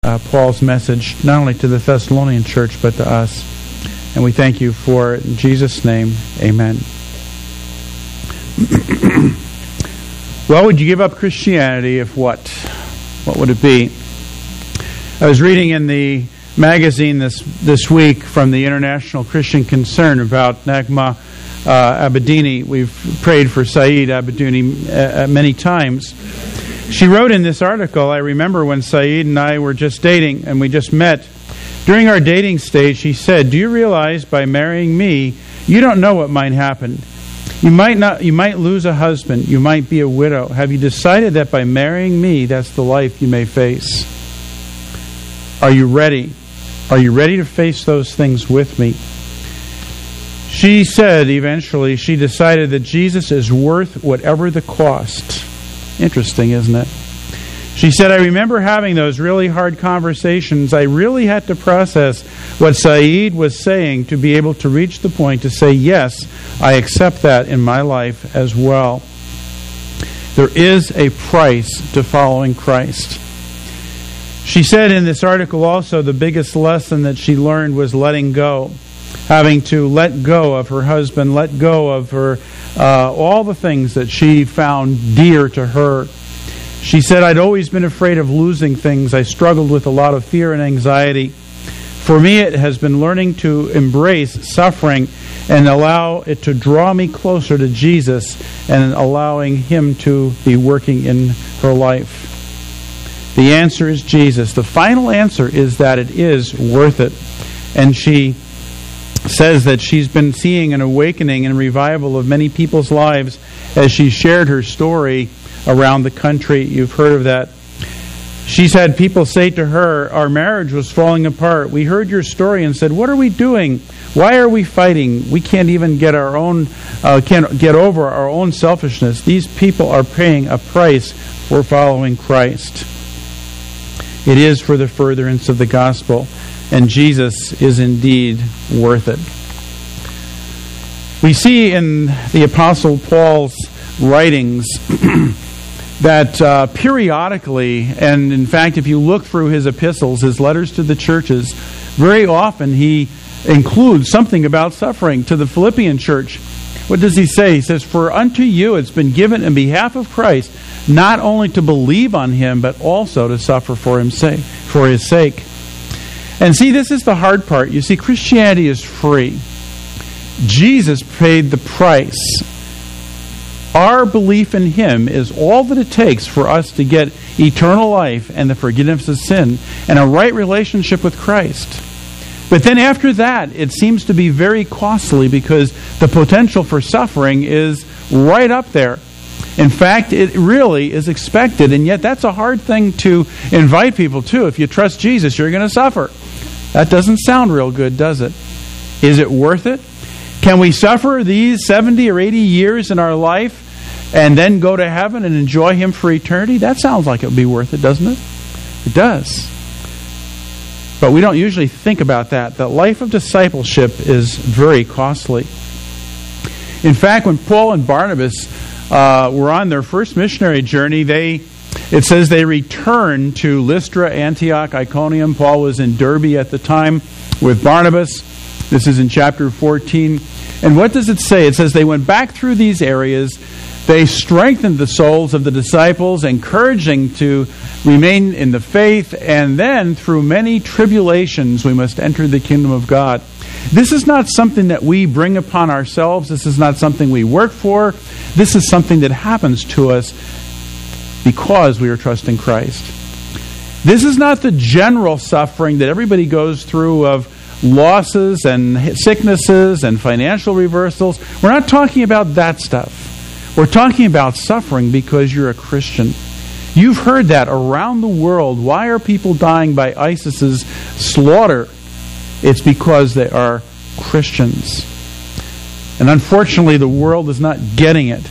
Paul's message, not only to the Thessalonian church, but to us. And we thank you for it. In Jesus' name, amen. Well, would you give up Christianity if what? What would it be? I was reading in the magazine this week from the International Christian Concern about Nagma Abedini. We've prayed for Saeed Abedini many times. She wrote in this article, I remember when Saeed and I were just dating and we just met. During our dating stage, she said, "Do you realize by marrying me, you don't know what might happen? You might lose a husband. You might be a widow. Have you decided that by marrying me, that's the life you may face? Are you ready? Are you ready to face those things with me?" She said eventually she decided that Jesus is worth whatever the cost. Interesting, isn't it? She said, "I remember having those really hard conversations. I really had to process what Saeed was saying to be able to reach the point to say, yes, I accept that in my life as well." There is a price to following Christ. She said in this article also the biggest lesson that she learned was letting go. Having to let go of her husband, let go of her, all the things that she found dear to her. She said, "I'd always been afraid of losing things. I struggled with a lot of fear and anxiety. For me, it has been learning to embrace suffering and allow it to draw me closer to Jesus and allowing Him to be working in her life." The answer is Jesus. The final answer is that it is worth it. And she says that she's been seeing an awakening and revival of many people's lives as she shared her story around the country. You've heard of that. She's had people say to her, "Our marriage was falling apart. We heard your story and said, what are we doing? Why are we fighting? We can't even get can't get over our own selfishness." These people are paying a price for following Christ. It is for the furtherance of the gospel, and Jesus is indeed worth it. We see in the Apostle Paul's writings that periodically, and in fact if you look through his epistles, his letters to the churches, very often he includes something about suffering. To the Philippian church, what does he say? He says, "For unto you it's been given in behalf of Christ, not only to believe on Him, but also to suffer for His sake." And see, this is the hard part. You see, Christianity is free. Jesus paid the price. Our belief in Him is all that it takes for us to get eternal life and the forgiveness of sin and a right relationship with Christ. But then after that, it seems to be very costly because the potential for suffering is right up there. In fact, it really is expected, and yet that's a hard thing to invite people to. If you trust Jesus, you're going to suffer. That doesn't sound real good, does it? Is it worth it? Can we suffer these 70 or 80 years in our life and then go to heaven and enjoy Him for eternity? That sounds like it would be worth it, doesn't it? It does. But we don't usually think about that. The life of discipleship is very costly. In fact, when Paul and Barnabas were on their first missionary journey, it says they returned to Lystra, Antioch, Iconium. Paul was in Derbe at the time with Barnabas. This is in chapter 14. And what does it say? It says they went back through these areas. They strengthened the souls of the disciples, encouraging to remain in the faith. And then, through many tribulations, we must enter the kingdom of God. This is not something that we bring upon ourselves. This is not something we work for. This is something that happens to us because we are trusting Christ. This is not the general suffering that everybody goes through of losses and sicknesses and financial reversals. We're not talking about that stuff. We're talking about suffering because you're a Christian. You've heard that around the world. Why are people dying by ISIS's slaughter? It's because they are Christians. And unfortunately, the world is not getting it.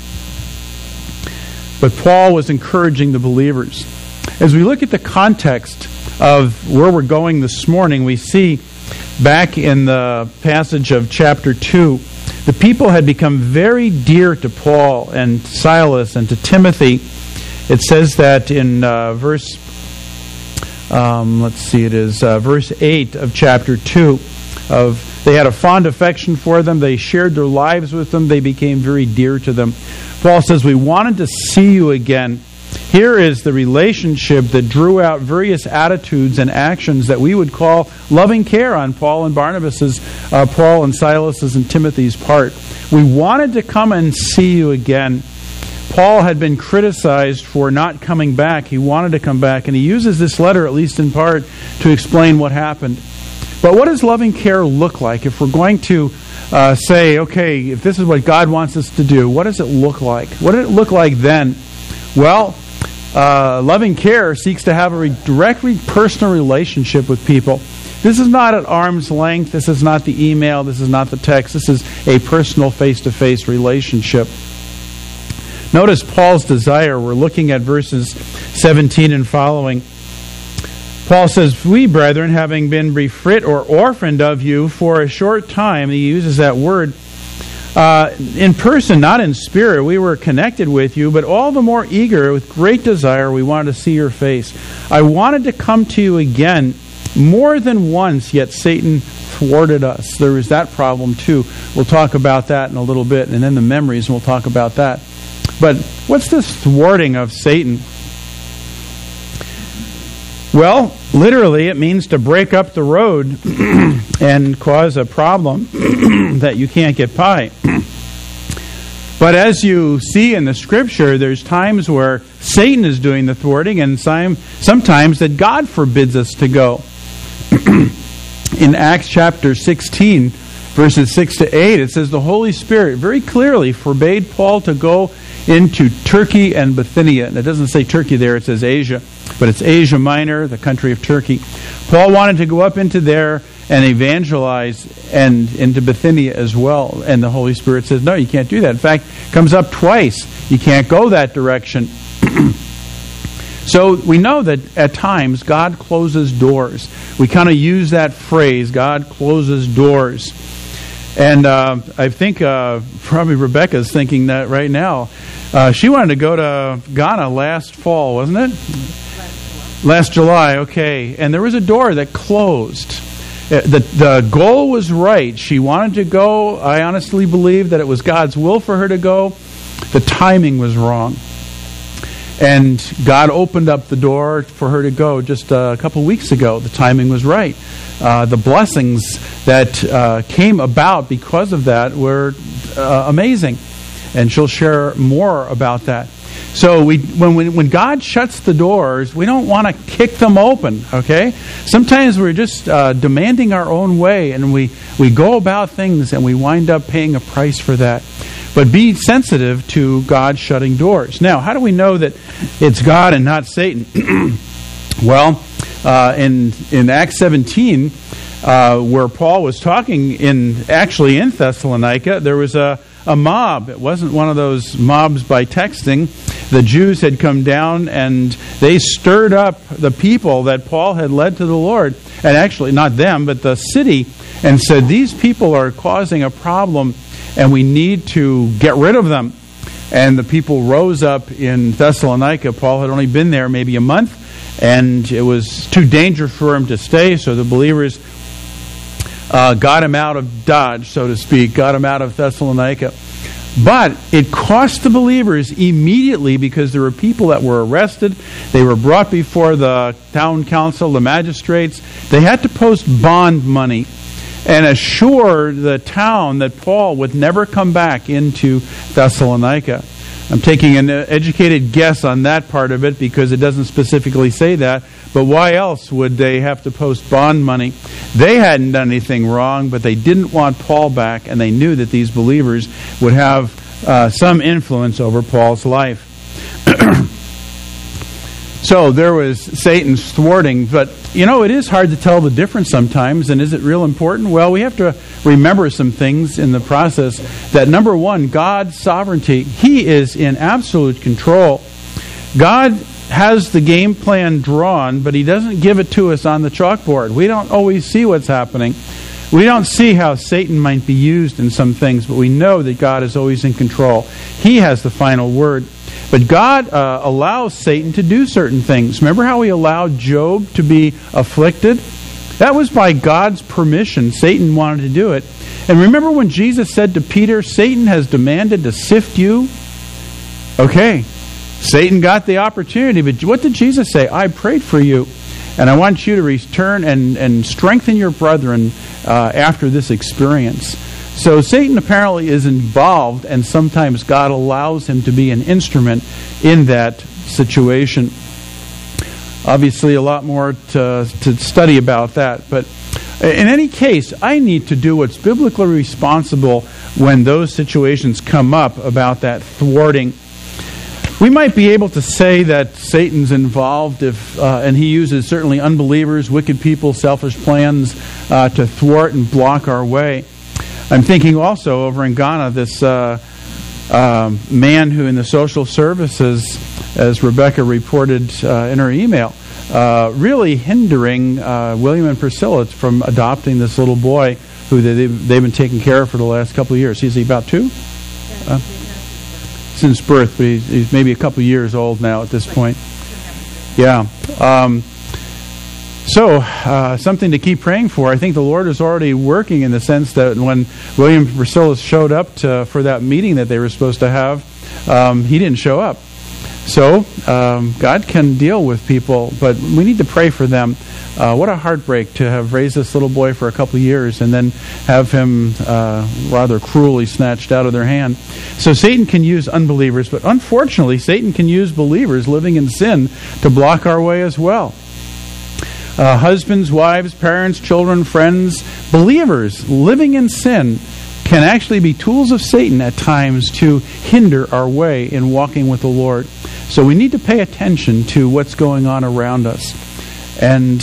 But Paul was encouraging the believers. As we look at the context of where we're going this morning, we see back in the passage of chapter 2, the people had become very dear to Paul and Silas and to Timothy. It says that in verse let's see, it is verse 8 of chapter 2. They had a fond affection for them. They shared their lives with them. They became very dear to them. Paul says, we wanted to see you again. Here is the relationship that drew out various attitudes and actions that we would call loving care on Paul and Barnabas's, Paul and Silas's and Timothy's part. We wanted to come and see you again. Paul had been criticized for not coming back. He wanted to come back, and he uses this letter, at least in part, to explain what happened. But what does loving care look like? If we're going to say, okay, if this is what God wants us to do, what does it look like? What did it look like then? Well, loving care seeks to have a direct personal relationship with people. This is not at arm's length. This is not the email. This is not the text. This is a personal face-to-face relationship. Notice Paul's desire. We're looking at verses 17 and following. Paul says, we, brethren, having been befrit or orphaned of you for a short time, he uses that word, in person, not in spirit, we were connected with you, but all the more eager, with great desire, we wanted to see your face. I wanted to come to you again more than once, yet Satan thwarted us. There was that problem too. We'll talk about that in a little bit, and then the memories, and we'll talk about that. But what's this thwarting of Satan? Well, literally, it means to break up the road and cause a problem that you can't get by. But as you see in the Scripture, there's times where Satan is doing the thwarting, and sometimes that God forbids us to go. In Acts chapter 16, verses 6 to 8, it says the Holy Spirit very clearly forbade Paul to go into Turkey and Bithynia. And it doesn't say Turkey there, it says Asia. But it's Asia Minor, the country of Turkey. Paul wanted to go up into there and evangelize, and into Bithynia as well. And the Holy Spirit says, no, you can't do that. In fact, it comes up twice. You can't go that direction. So we know that at times God closes doors. We kind of use that phrase, God closes doors. And I think probably Rebecca's thinking that right now. She wanted to go to Ghana last fall, wasn't it? Last July, okay. And there was a door that closed. The goal was right. She wanted to go. I honestly believe that it was God's will for her to go. The timing was wrong. And God opened up the door for her to go just a couple weeks ago. The timing was right. The blessings that came about because of that were amazing. And she'll share more about that. So when God shuts the doors, we don't want to kick them open, okay? Sometimes we're just demanding our own way, and we go about things and we wind up paying a price for that. But be sensitive to God shutting doors. Now, how do we know that it's God and not Satan? Well, in Acts 17, where Paul was talking in Thessalonica, there was a mob. It wasn't one of those mobs by texting. The Jews had come down and they stirred up the people that Paul had led to the Lord. And actually, not them, but the city, and said, these people are causing a problem and we need to get rid of them. And the people rose up in Thessalonica. Paul had only been there maybe a month, and it was too dangerous for him to stay, so the believers got him out of Dodge, so to speak, got him out of Thessalonica. But it cost the believers immediately, because there were people that were arrested. They were brought before the town council, the magistrates. They had to post bond money and assure the town that Paul would never come back into Thessalonica. I'm taking an educated guess on that part of it because it doesn't specifically say that. But why else would they have to post bond money? They hadn't done anything wrong, but they didn't want Paul back, and they knew that these believers would have some influence over Paul's life. So there was Satan's thwarting, but it is hard to tell the difference sometimes, and is it real important? Well, we have to remember some things in the process. That number one, God's sovereignty. He is in absolute control. God has the game plan drawn, but He doesn't give it to us on the chalkboard. We don't always see what's happening. We don't see how Satan might be used in some things, but we know that God is always in control. He has the final word. But God allows Satan to do certain things. Remember how he allowed Job to be afflicted? That was by God's permission. Satan wanted to do it. And remember when Jesus said to Peter, Satan has demanded to sift you? Okay, Satan got the opportunity, but what did Jesus say? I prayed for you, and I want you to return and strengthen your brethren after this experience. So Satan apparently is involved, and sometimes God allows him to be an instrument in that situation. Obviously, a lot more to study about that. But in any case, I need to do what's biblically responsible when those situations come up about that thwarting. We might be able to say that Satan's involved and he uses certainly unbelievers, wicked people, selfish plans to thwart and block our way. I'm thinking also over in Ghana, this man who in the social services, as Rebecca reported in her email, really hindering William and Priscilla from adopting this little boy who they've been taking care of for the last couple of years. Is he about 2? Since birth, but he's maybe a couple of years old now at this point. Yeah. So, something to keep praying for. I think the Lord is already working in the sense that when William and Priscilla showed up for that meeting that they were supposed to have, he didn't show up. So, God can deal with people, but we need to pray for them. What a heartbreak to have raised this little boy for a couple of years and then have him rather cruelly snatched out of their hand. So Satan can use unbelievers, but unfortunately, Satan can use believers living in sin to block our way as well. Husbands, wives, parents, children, friends, believers living in sin can actually be tools of Satan at times to hinder our way in walking with the Lord. So we need to pay attention to what's going on around us. And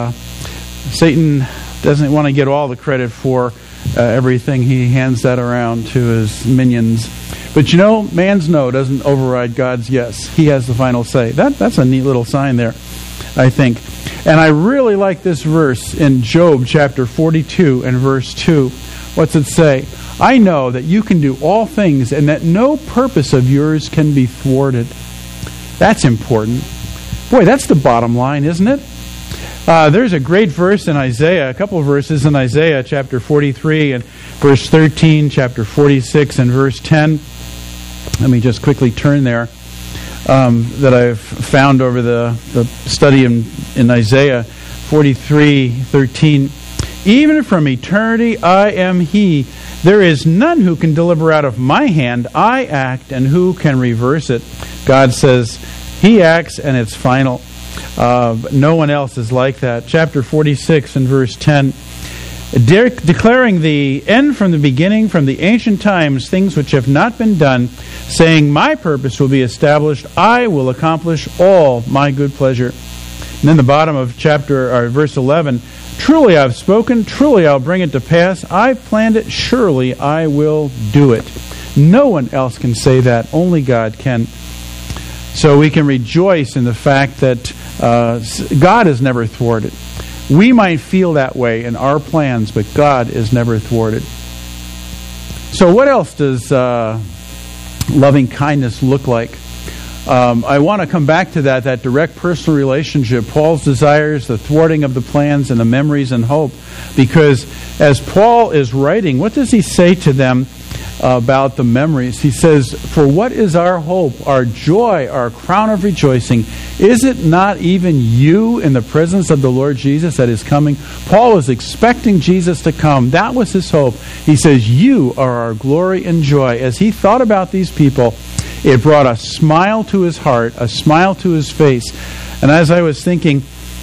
Satan doesn't want to get all the credit for everything. He hands that around to his minions. But you know, man's no doesn't override God's yes. He has the final say. That's a neat little sign there, I think. And I really like this verse in Job chapter 42 and verse 2. What's it say? I know that you can do all things and that no purpose of yours can be thwarted. That's important. Boy, that's the bottom line, isn't it? There's a great verse in Isaiah, a couple of verses in Isaiah chapter 43 and verse 13, chapter 46 and verse 10. Let me just quickly turn there. That I've found over the study in Isaiah 43:13. Even from eternity I am He. There is none who can deliver out of my hand. I act, and who can reverse it? God says He acts, and it's final. No one else is like that. Chapter 46 and verse 10. Declaring the end from the beginning, from the ancient times, things which have not been done, saying, my purpose will be established, I will accomplish all my good pleasure. And then the bottom of verse 11, truly I've spoken, truly I'll bring it to pass, I've planned it, surely I will do it. No one else can say that, only God can. So we can rejoice in the fact that God is never thwarted. We might feel that way in our plans, but God is never thwarted. So what else does loving kindness look like? I want to come back to that direct personal relationship. Paul's desires, the thwarting of the plans, and the memories and hope. Because as Paul is writing, what does he say to them about the memories? He says, for what is our hope, our joy, our crown of rejoicing? Is it not even you in the presence of the Lord Jesus that is coming? Paul was expecting Jesus to come. That was his hope. He says, you are our glory and joy. As he thought about these people, it brought a smile to his heart, a smile to his face. And as I was thinking,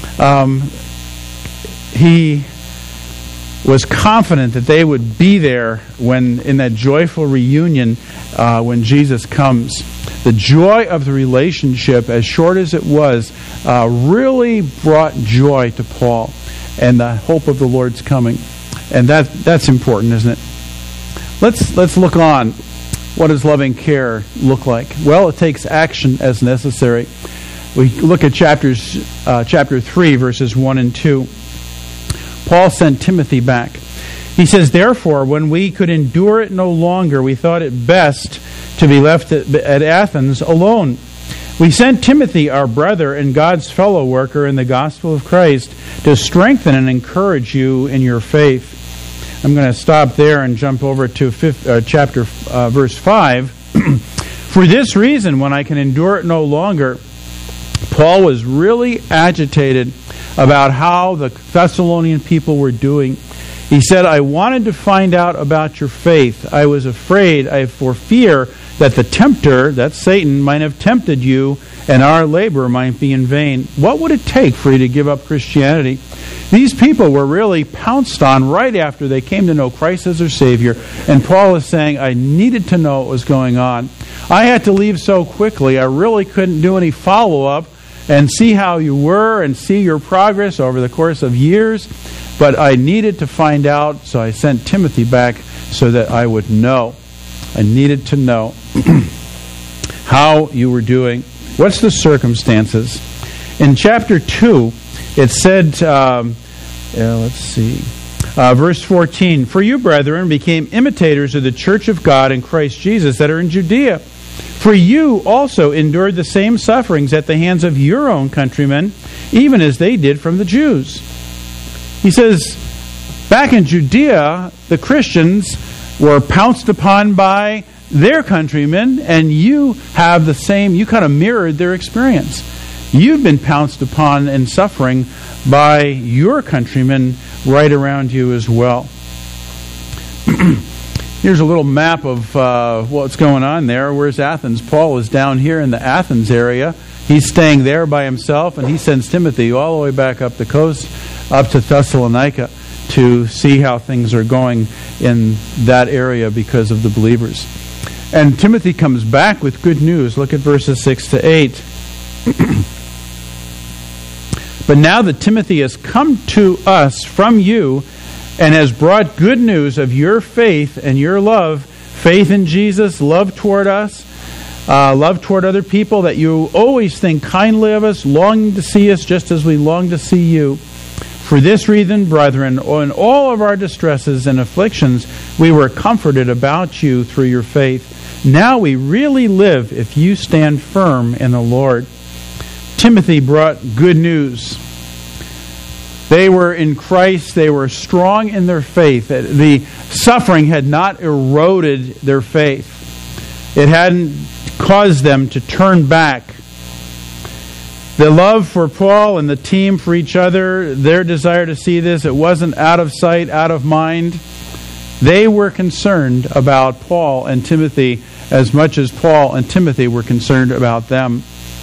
he was confident that they would be there when in that joyful reunion when Jesus comes. The joy of the relationship, as short as it was, really brought joy to Paul and the hope of the Lord's coming. And that's important, isn't it? Let's look on. What does loving care look like? Well, it takes action as necessary. We look at chapter 3, verses 1 and 2. Paul sent Timothy back. He says, therefore, when we could endure it no longer, we thought it best to be left at Athens alone. We sent Timothy, our brother and God's fellow worker in the gospel of Christ, to strengthen and encourage you in your faith. I'm going to stop there and jump over to verse 5. For this reason, when I can endure it no longer, Paul was really agitated about how the Thessalonian people were doing. He said, I wanted to find out about your faith. I was afraid, for fear that the tempter, that's Satan, might have tempted you and our labor might be in vain. What would it take for you to give up Christianity? These people were really pounced on right after they came to know Christ as their Savior. And Paul is saying, I needed to know what was going on. I had to leave so quickly, I really couldn't do any follow-up and see how you were and see your progress over the course of years. But I needed to find out, so I sent Timothy back so that I would know. I needed to know how you were doing. What's the circumstances? In chapter 2, it said, verse 14, For you, brethren, became imitators of the church of God in Christ Jesus that are in Judea. For you also endured the same sufferings at the hands of your own countrymen, even as they did from the Jews. He says, back in Judea, the Christians were pounced upon by their countrymen, and you have the same, you kind of mirrored their experience. You've been pounced upon and suffering by your countrymen right around you as well. Here's a little map of what's going on there. Where's Athens? Paul is down here in the Athens area. He's staying there by himself, and he sends Timothy all the way back up the coast, up to Thessalonica, to see how things are going in that area because of the believers. And Timothy comes back with good news. Look at verses 6 to 8. But now that Timothy has come to us from you and has brought good news of your faith and your love, faith in Jesus, love toward us, love toward other people, that you always think kindly of us, longing to see us just as we long to see you. For this reason, brethren, in all of our distresses and afflictions, we were comforted about you through your faith. Now we really live if you stand firm in the Lord. Timothy brought good news. They were in Christ. They were strong in their faith. The suffering had not eroded their faith. It hadn't caused them to turn back. The love for Paul and the team for each other, their desire to see this, it wasn't out of sight, out of mind. They were concerned about Paul and Timothy as much as Paul and Timothy were concerned about them.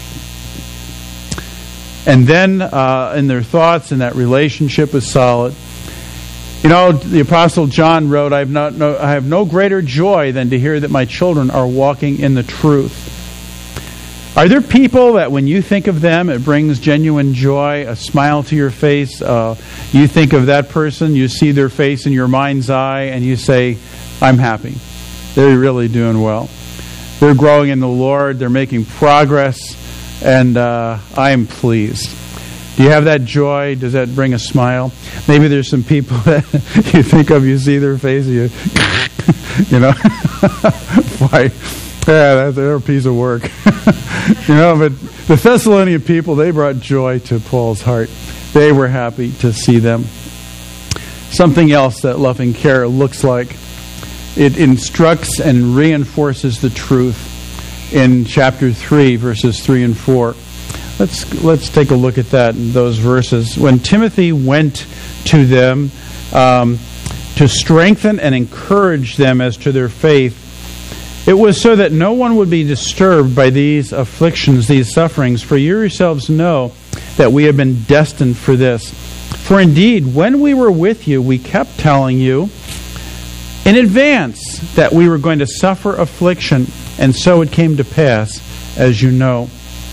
And then in their thoughts, and that relationship was solid. You know, the Apostle John wrote, I have no greater joy than to hear that my children are walking in the truth. Are there people that when you think of them, it brings genuine joy, a smile to your face? You think of that person, you see their face in your mind's eye, and you say, I'm happy. They're really doing well. They're growing in the Lord. They're making progress, and I am pleased. Do you have that joy? Does that bring a smile? Maybe there's some people that you think of, you see their face, you know, why? Yeah, they're a piece of work. You know, but the Thessalonian people, they brought joy to Paul's heart. They were happy to see them. Something else that loving care looks like, it instructs and reinforces the truth in chapter 3, verses 3 and 4. Let's take a look at that in those verses. When Timothy went to them to strengthen and encourage them as to their faith, it was so that no one would be disturbed by these afflictions, these sufferings. For you yourselves know that we have been destined for this. For indeed, when we were with you, we kept telling you in advance that we were going to suffer affliction, and so it came to pass, as you know.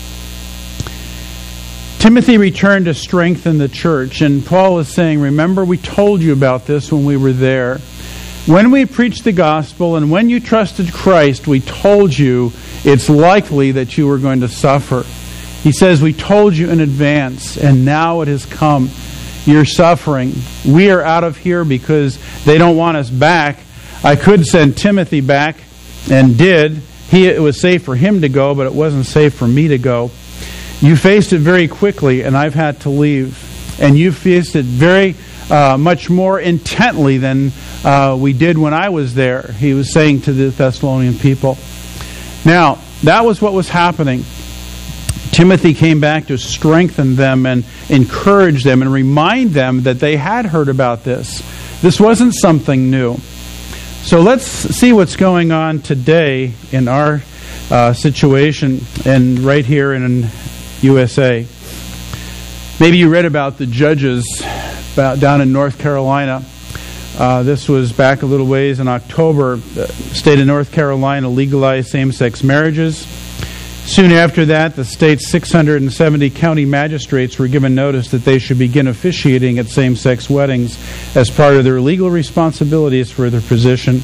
Timothy returned to strengthen the church, and Paul is saying, remember, we told you about this when we were there. When we preached the gospel and when you trusted Christ, we told you it's likely that you were going to suffer. He says, we told you in advance, and now it has come. You're suffering. We are out of here because they don't want us back. I could send Timothy back, and did, It was safe for him to go, but it wasn't safe for me to go. You faced it very quickly, and I've had to leave. And you faced it very much more intently than we did when I was there, he was saying to the Thessalonian people. Now, that was what was happening. Timothy came back to strengthen them and encourage them and remind them that they had heard about this. This wasn't something new. So let's see what's going on today in our situation and right here in USA. Maybe you read about the judges down in North Carolina. This was back a little ways in October. The state of North Carolina legalized same-sex marriages. Soon after that, the state's 670 county magistrates were given notice that they should begin officiating at same-sex weddings as part of their legal responsibilities for their position.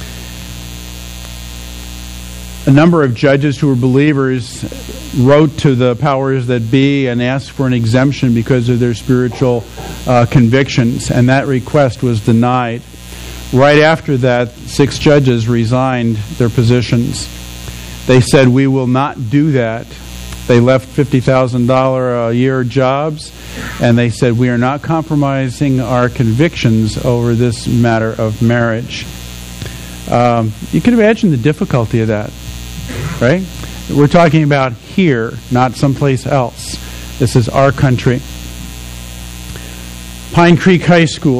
A number of judges who were believers wrote to the powers that be and asked for an exemption because of their spiritual convictions, and that request was denied. Right after that, 6 judges resigned their positions. They said, we will not do that. They left $50,000 a year jobs, and they said, we are not compromising our convictions over this matter of marriage. You can imagine the difficulty of that, right? We're talking about here, not someplace else. This is our country. Pine Creek High School.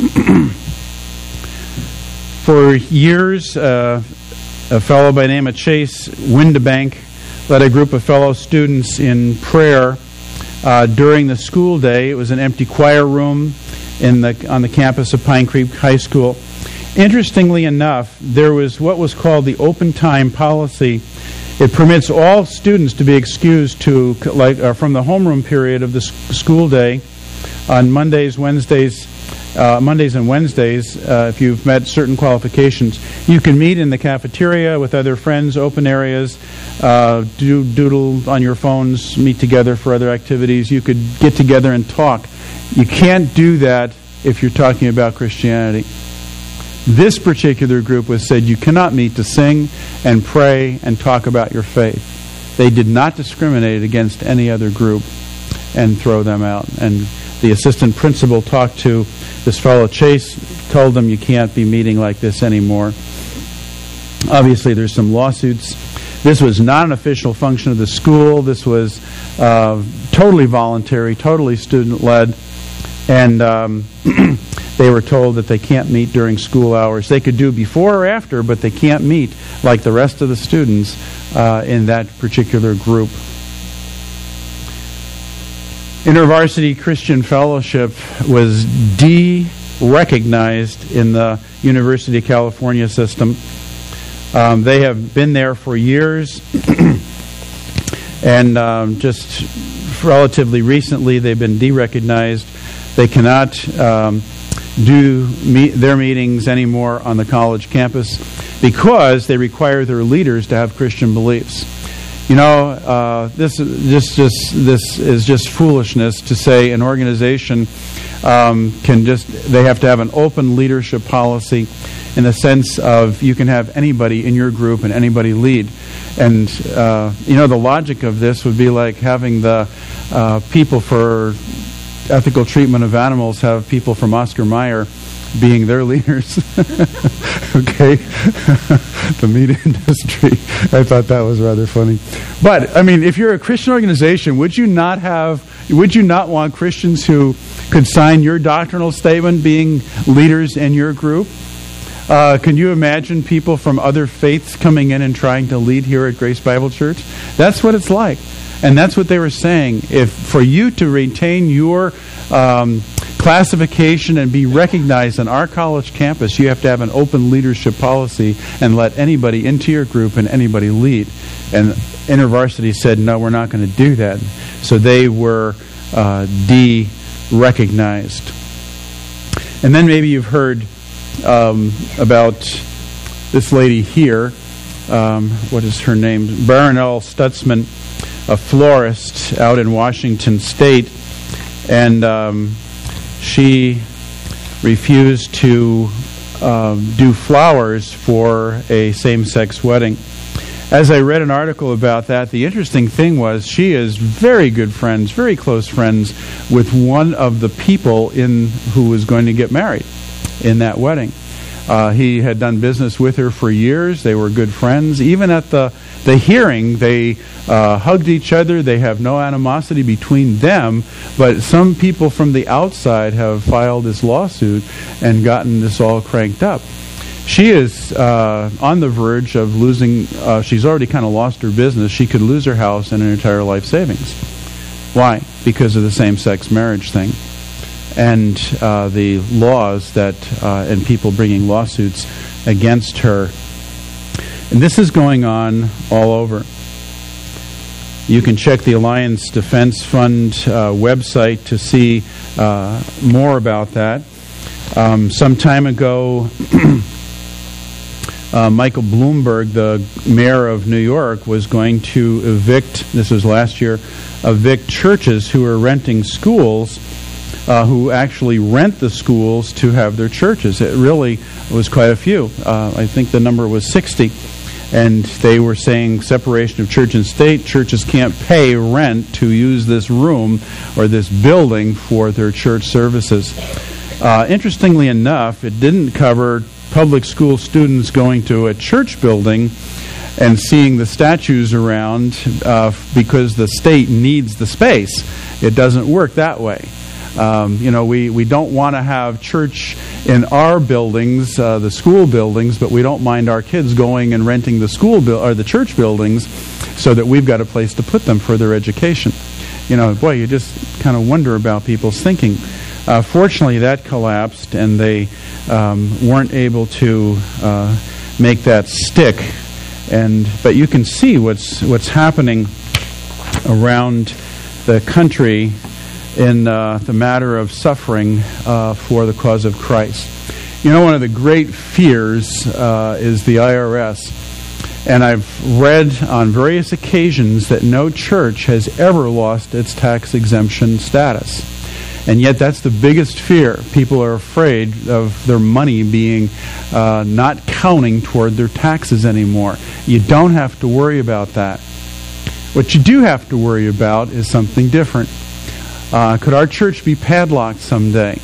For years, a fellow by the name of Chase Windebank led a group of fellow students in prayer during the school day. It was an empty choir room on the campus of Pine Creek High School. Interestingly enough, there was what was called the open time policy. It permits all students to be excused from the homeroom period of the school day on Mondays and Wednesdays, if you've met certain qualifications. You can meet in the cafeteria with other friends, open areas, doodle on your phones, meet together for other activities. You could get together and talk. You can't do that if you're talking about Christianity. This particular group was said you cannot meet to sing and pray and talk about your faith. They did not discriminate against any other group and throw them out. And the assistant principal talked to this fellow Chase, told them you can't be meeting like this anymore. Obviously, there's some lawsuits. This was not an official function of the school. This was totally voluntary, totally student-led. And they were told that they can't meet during school hours. They could do before or after, but they can't meet like the rest of the students in that particular group. InterVarsity Christian Fellowship was de-recognized in the University of California system. They have been there for years, and just relatively recently they've been de-recognized. They cannot do their meetings anymore on the college campus because they require their leaders to have Christian beliefs. You know, this is just foolishness to say an organization they have to have an open leadership policy in the sense of you can have anybody in your group and anybody lead. And, the logic of this would be like having the people for ethical treatment of animals have people from Oscar Mayer being their leaders. Okay? The meat industry. I thought that was rather funny. But, I mean, if you're a Christian organization, would you not want Christians who could sign your doctrinal statement being leaders in your group? Can you imagine people from other faiths coming in and trying to lead here at Grace Bible Church? That's what it's like. And that's what they were saying. If for you to retain your classification and be recognized on our college campus, you have to have an open leadership policy and let anybody into your group and anybody lead. And InterVarsity said, no, we're not going to do that. So they were de-recognized. And then maybe you've heard about this lady here. What is her name? Baronelle Stutzman, a florist out in Washington State, and she refused to do flowers for a same-sex wedding. As I read an article about that, the interesting thing was she is very good friends, very close friends with one of the people who was going to get married in that wedding. He had done business with her for years. They were good friends. Even at the hearing, they hugged each other. They have no animosity between them, but some people from the outside have filed this lawsuit and gotten this all cranked up. She is on the verge of losing, she's already kind of lost her business. She could lose her house and her entire life savings. Why? Because of the same-sex marriage thing. And the laws that, and people bringing lawsuits against her. And this is going on all over. You can check the Alliance Defense Fund website to see more about that. Some time ago, Michael Bloomberg, the mayor of New York, was going to evict, this was last year, evict churches who are renting schools, who actually rent the schools to have their churches. It really was quite a few. I think the number was 60. And they were saying separation of church and state. Churches can't pay rent to use this room or this building for their church services. Interestingly enough, it didn't cover public school students going to a church building and seeing the statues around because the state needs the space. It doesn't work that way. We don't want to have church in our buildings, the school buildings, but we don't mind our kids going and renting the school or the church buildings so that we've got a place to put them for their education. You just kind of wonder about people's thinking. Fortunately, that collapsed, and they weren't able to make that stick. But you can see what's happening around the country in the matter of suffering for the cause of Christ. One of the great fears is the IRS. And I've read on various occasions that no church has ever lost its tax exemption status. And yet that's the biggest fear. People are afraid of their money being not counting toward their taxes anymore. You don't have to worry about that. What you do have to worry about is something different. Could our church be padlocked someday?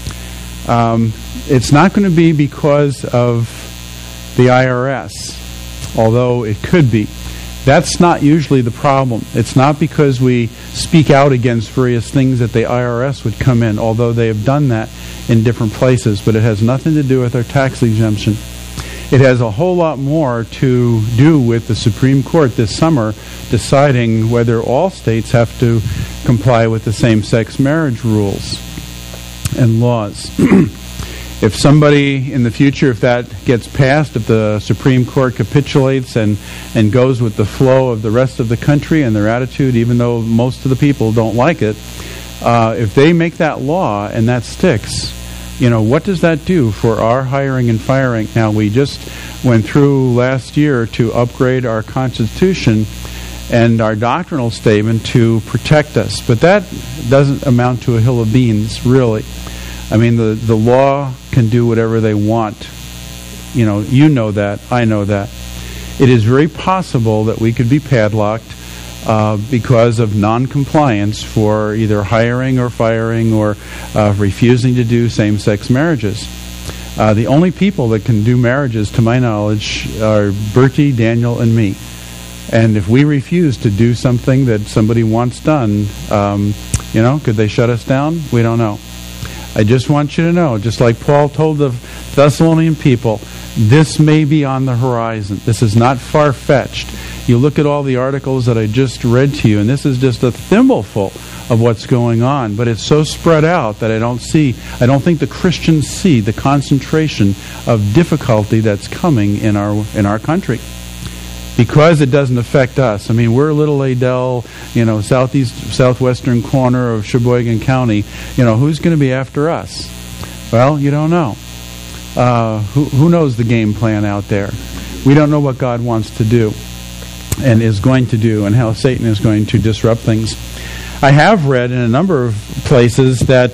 It's not going to be because of the IRS, although it could be. That's not usually the problem. It's not because we speak out against various things that the IRS would come in, although they have done that in different places, but it has nothing to do with our tax exemption. It has a whole lot more to do with the Supreme Court this summer deciding whether all states have to comply with the same-sex marriage rules and laws. If somebody in the future, if that gets passed, if the Supreme Court capitulates and goes with the flow of the rest of the country and their attitude, even though most of the people don't like it, if they make that law and that sticks, what does that do for our hiring and firing? Now, we just went through last year to upgrade our Constitution and our doctrinal statement to protect us, but that doesn't amount to a hill of beans, really. I mean, the law can do whatever they want. You know that. I know that. It is very possible that we could be padlocked because of non-compliance for either hiring or firing or refusing to do same-sex marriages. The only people that can do marriages, to my knowledge, are Bertie, Daniel, and me. And if we refuse to do something that somebody wants done, could they shut us down? We don't know. I just want you to know, just like Paul told the Thessalonian people, this may be on the horizon. This is not far-fetched. You look at all the articles that I just read to you, and this is just a thimbleful of what's going on, but it's so spread out that I don't think the Christians see the concentration of difficulty that's coming in our country. Because it doesn't affect us. I mean, we're Little Adel, southwestern corner of Sheboygan County. Who's going to be after us? Well, you don't know. Who knows the game plan out there? We don't know what God wants to do and is going to do and how Satan is going to disrupt things. I have read in a number of places that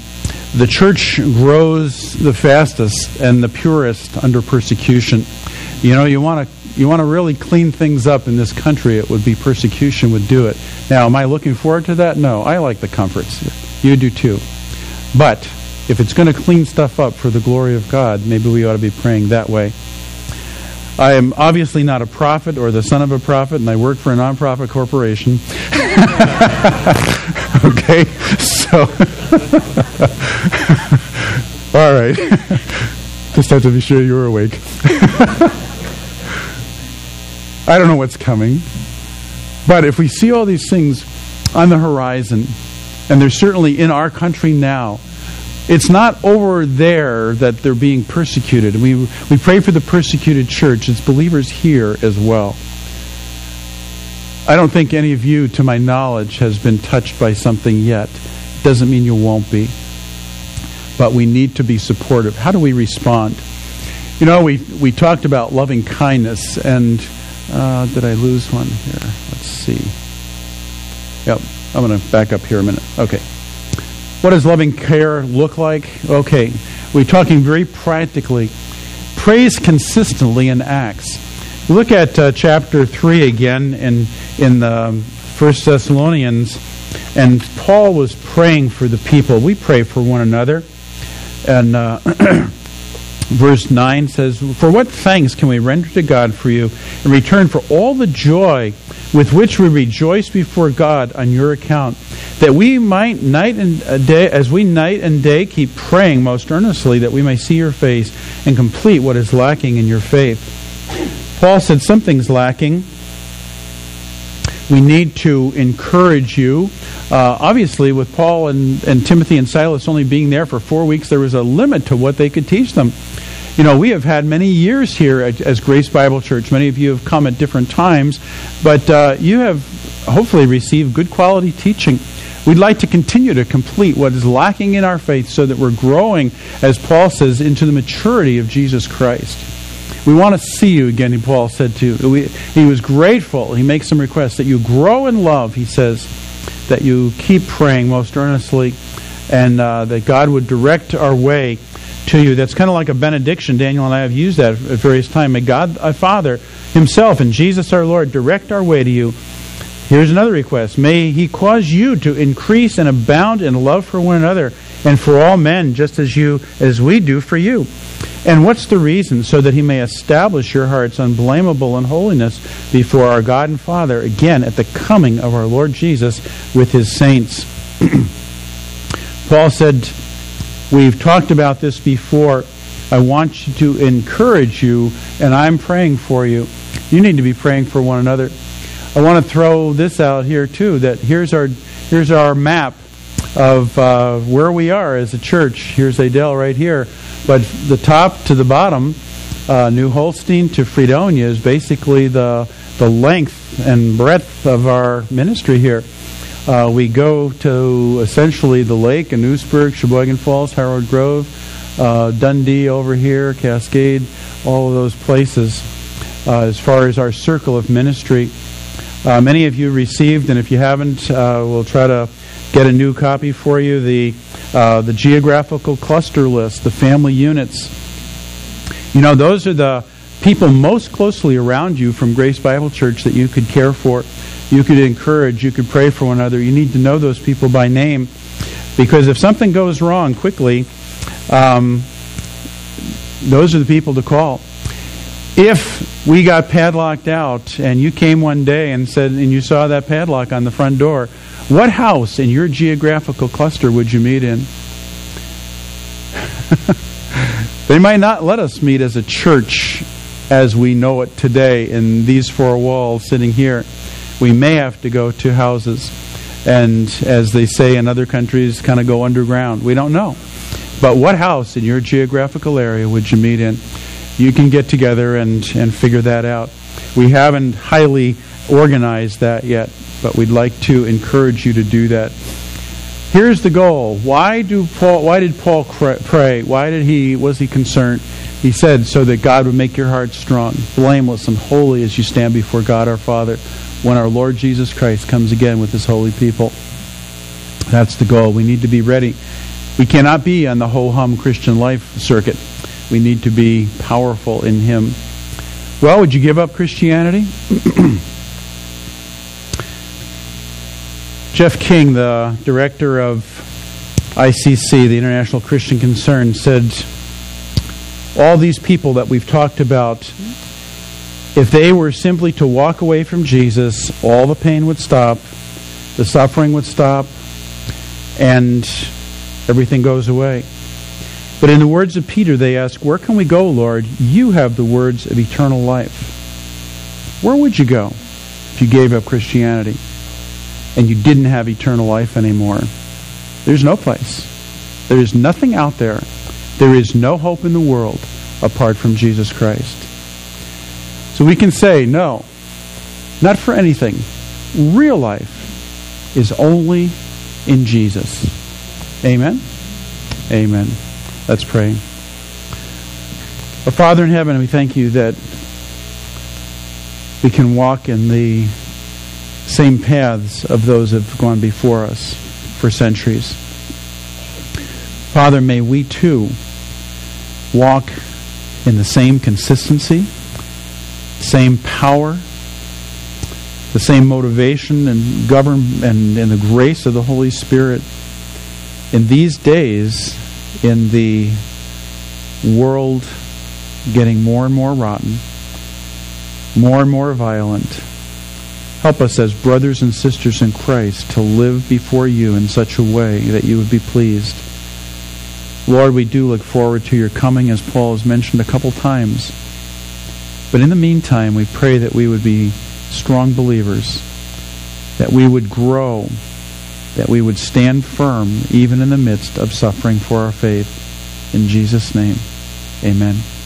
the church grows the fastest and the purest under persecution. You want to really clean things up in this country, it would be persecution would do it. Now, am I looking forward to that? No, I like the comforts. You do too. But if it's going to clean stuff up for the glory of God, maybe we ought to be praying that way. I am obviously not a prophet or the son of a prophet, and I work for a nonprofit corporation. Okay, so all right. Just have to be sure you're awake. I don't know what's coming, but if we see all these things on the horizon, and they're certainly in our country now, it's not over there that they're being persecuted. We pray for the persecuted church. It's believers here as well. I don't think any of you, to my knowledge, has been touched by something yet. Doesn't mean you won't be. But we need to be supportive. How do we respond? We talked about loving kindness, and did I lose one here? Let's see. Yep, I'm going to back up here a minute. Okay. What does loving care look like? Okay, we're talking very practically. Praise consistently in acts. Look at chapter 3 again in the 1 Thessalonians, and Paul was praying for the people. We pray for one another. And verse 9 says, "For what thanks can we render to God for you in return for all the joy with which we rejoice before God on your account, that we might night and day keep praying most earnestly that we may see your face and complete what is lacking in your faith." Paul said something's lacking. We need to encourage you. Obviously, with Paul and Timothy and Silas only being there for 4 weeks, there was a limit to what they could teach them. We have had many years here as Grace Bible Church. Many of you have come at different times, but you have hopefully received good quality teaching. We'd like to continue to complete what is lacking in our faith so that we're growing, as Paul says, into the maturity of Jesus Christ. We want to see you again, Paul said too. He was grateful. He makes some requests that you grow in love, he says, that you keep praying most earnestly, and that God would direct our way to you. That's kind of like a benediction. Daniel and I have used that at various times. May God, our Father, himself, and Jesus our Lord, direct our way to you. Here's another request. May he cause you to increase and abound in love for one another and for all men, just as we do for you. And what's the reason? So that he may establish your hearts unblameable in holiness before our God and Father, again at the coming of our Lord Jesus with his saints. Paul said, we've talked about this before. I want you to encourage you, and I'm praying for you. You need to be praying for one another. I want to throw this out here too, that here's our map of where we are as a church. Here's Adel right here. But the top to the bottom, New Holstein to Fredonia, is basically the length and breadth of our ministry here. We go to essentially the lake in Oostburg, Sheboygan Falls, Harrod Grove, Dundee over here, Cascade, all of those places as far as our circle of ministry. Many of you received, and if you haven't, we'll try to get a new copy for you, the geographical cluster list, the family units. Those are the people most closely around you from Grace Bible Church that you could care for, you could encourage, you could pray for one another. You need to know those people by name, because if something goes wrong quickly, those are the people to call. If we got padlocked out and you came one day and you saw that padlock on the front door, what house in your geographical cluster would you meet in? They might not let us meet as a church as we know it today in these four walls sitting here. We may have to go to houses, and as they say in other countries, kind of go underground. We don't know. But what house in your geographical area would you meet in? You can get together and figure that out. We haven't highly organized that yet, but we'd like to encourage you to do that. Here's the goal. Why did Paul pray? Was he concerned? He said, so that God would make your heart strong, blameless, and holy as you stand before God our Father when our Lord Jesus Christ comes again with his holy people. That's the goal. We need to be ready. We cannot be on the ho-hum Christian life circuit. We need to be powerful in him. Well, would you give up Christianity? Jeff King, the director of ICC, the International Christian Concern, said all these people that we've talked about, if they were simply to walk away from Jesus, all the pain would stop, the suffering would stop, and everything goes away. But in the words of Peter, they ask, where can we go, Lord? You have the words of eternal life. Where would you go if you gave up Christianity and you didn't have eternal life anymore? There's no place. There is nothing out there. There is no hope in the world apart from Jesus Christ. So we can say, no, not for anything. Real life is only in Jesus. Amen? Amen. Let's pray. Our Father in heaven, we thank you that we can walk in the same paths of those who have gone before us for centuries. Father, may we too walk in the same consistency, same power, the same motivation and govern and in the grace of the Holy Spirit in these days, in the world getting more and more rotten, more and more violent. Help us as brothers and sisters in Christ to live before you in such a way that you would be pleased. Lord, we do look forward to your coming, as Paul has mentioned a couple times. But in the meantime, we pray that we would be strong believers, that we would grow, that we would stand firm even in the midst of suffering for our faith. In Jesus' name, amen.